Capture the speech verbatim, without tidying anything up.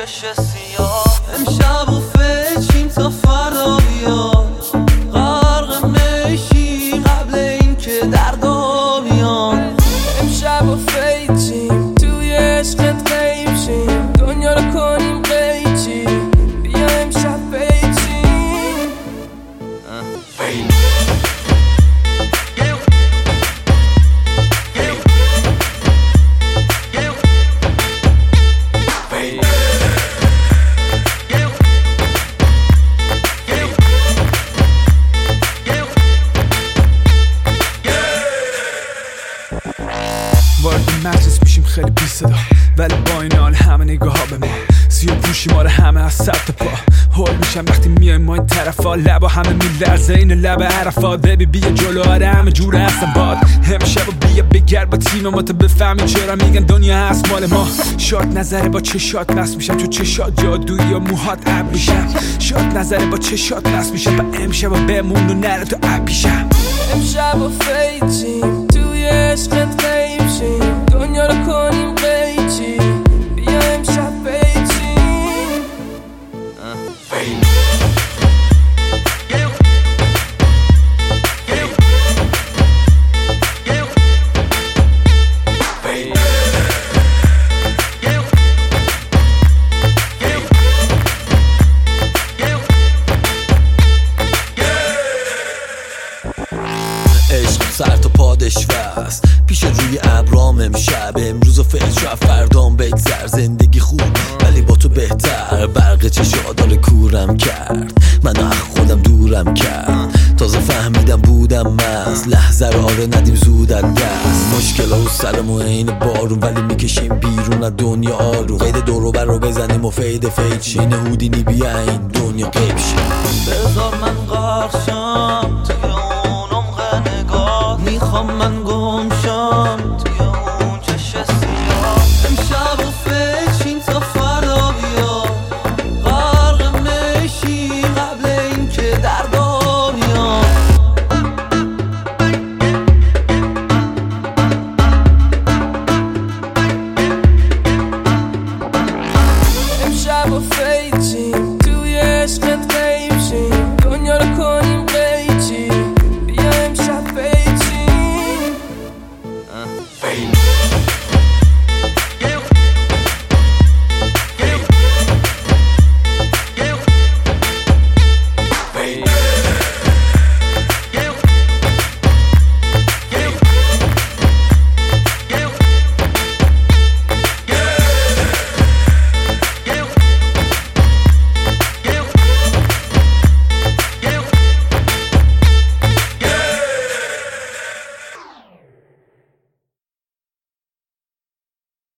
چش سیاه. امشب و فچیم تا فردا بیاد، غرق میشی قبل این که دردا بیاد. امشب و فیچیم توی عشقت غیب شیم، دنیا رو کنیم قیچی، بیا امشب فیچیم. وارد مجلس میشیم خیلی بی صدا، ولی با این حال همه نگاه ها به ما سیاه پوشی ما رو همه از سر تا پا. هول میشم وقتی میایم ما این طرفا، لبا همه میلرزه این لب عرفات. ببی بیا جلو آره همه جور هستم باد. امشب و بیا بگرد با تیم ما تا بفهمی چرا میگن دنیا هست مال ما. شاد نظره با چشات مست میشم، تو چشات جادویی یا موهات عب میشم. شاد نظره با چشات مست میشم و امشب و بمون و نره تو عب میشم. امشب و فیچیم توی عشقت غیب شیم، دنیا رو کنیم قیچی، بیا امشب فیچیم. عشق سر تا پادشوست پیش روی ابرام. امشب امروز و فکر فردام بگذر. زندگی خوب ولی با تو بهتر. برق چشا داره کورم کرد، منو از خودم دورم کرد. تازه فهمیدم بودم مست، لحظه رو آره ندیم زود از دست. مشکل ها و سرمو عین بارون، ولی میکشیم بیرون از دنیا آروم. قید دورو بر رو بزنیم و فید فید چین هودینی بیا این دنیا قیب شد. بذار من غرق شم